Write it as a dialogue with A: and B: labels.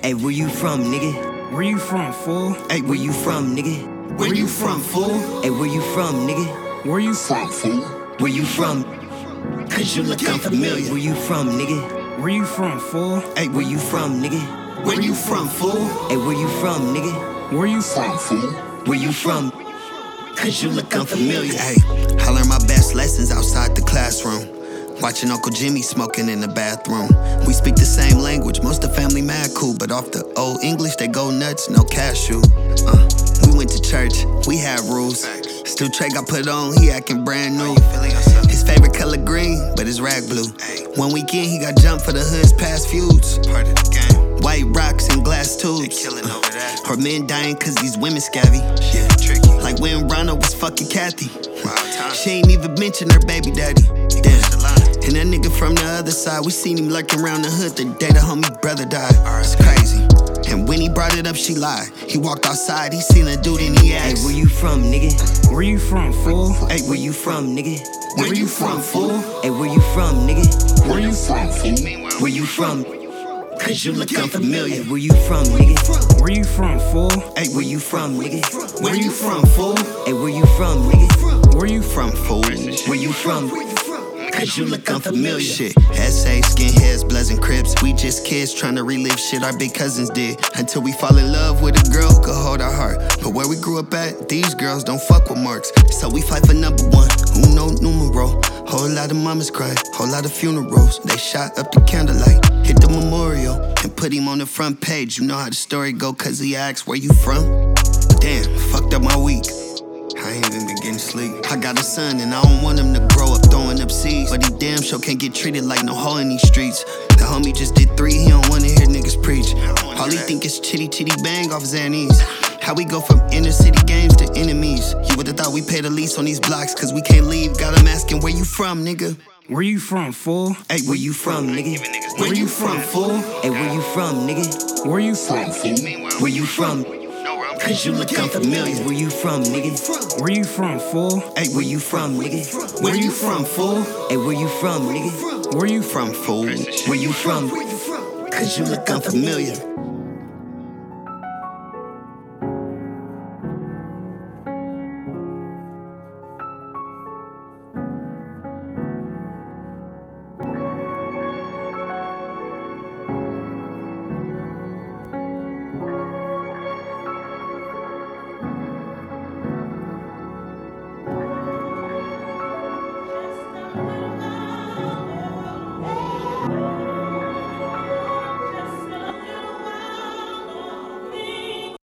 A: Hey, where you from, nigga?
B: Where you from, fool?
A: Hey, where you from, nigga?
C: Where you from, fool?
A: Hey, where you from, nigga?
B: Where you from, fool?
A: Where you from?
C: Cause you look unfamiliar.
A: Where you from, nigga?
B: Where you from, fool?
A: Hey, where you from, nigga?
C: Where you from, fool?
A: Hey, where you from, nigga?
B: Where you from, fool?
A: Where you from?
C: Cause you look unfamiliar.
D: Hey, I learned my best lessons outside the classroom. Watching Uncle Jimmy smoking in the bathroom. We speak the same language, most of family mad cool. But off the old English, they go nuts, no cashew. We went to church, we had rules. Still Trey got put on, he acting brand new. His favorite color green, but his rag blue. One weekend, he got jumped for the hood's past feuds. Part of the game. White rocks and glass tubes. Killing over that. Her men dying cause these women scabby. Yeah, tricky. Like when Ronald was fucking Kathy. Wild time. She ain't even mention her baby daddy. Damn. And that nigga from the other side, we seen him lurking around the hood the day the homie brother died. It's crazy. And when he brought it up, she lied. He walked outside, he seen a dude and he
A: Hey,
D: asked,
A: where you from, nigga?
B: Where you from, fool?
A: Hey, where you from, nigga?
C: Where you from, fool?
A: Hey, where you from, nigga?
B: Where you from, fool?
A: Where you from?
C: Cause you look unfamiliar.
A: Hey, where you from, nigga?
B: Where you from, fool?
A: Hey, where you from, nigga?
C: Where you from, fool?
A: Hey, where you from, nigga?
B: Where you from,
D: fool.
A: Where you from?
C: Cause you look unfamiliar.
D: Shit, SA, skinheads, Bloods and Crips. We just kids trying to relive shit our big cousins did. Until we fall in love with a girl who could hold our heart. But where we grew up at, these girls don't fuck with marks. So we fight for number one, uno numero. Whole lot of mamas crying, whole lot of funerals. They shot up the candlelight, hit the memorial, and put him on the front page. You know how the story go, cause he asked, where you from? Damn, fucked up my week. I ain't even been getting sleep. I got a son and I don't want him to grow up throwing up seeds. But he damn sure can't get treated like no hoe in these streets. The homie just did 3, he don't wanna hear niggas preach. All he think is chitty chitty bang off Xannies. How we go from inner city games to enemies. You would've thought we paid a lease on these blocks cause we can't leave. Got him asking where you from, nigga.
B: Where you from, fool?
A: Hey, where you from, nigga?
C: Where you from, fool?
A: Hey, where you from, nigga?
B: Where you from, fool?
A: Where you from?
C: Cause you look unfamiliar.
A: Where you from, nigga?
B: Where you from, fool?
A: Hey, where you from, nigga?
C: Where you from, fool?
A: Hey, where you from, nigga?
B: Where you
D: From fool.
A: Where you from?
C: Cause you look unfamiliar.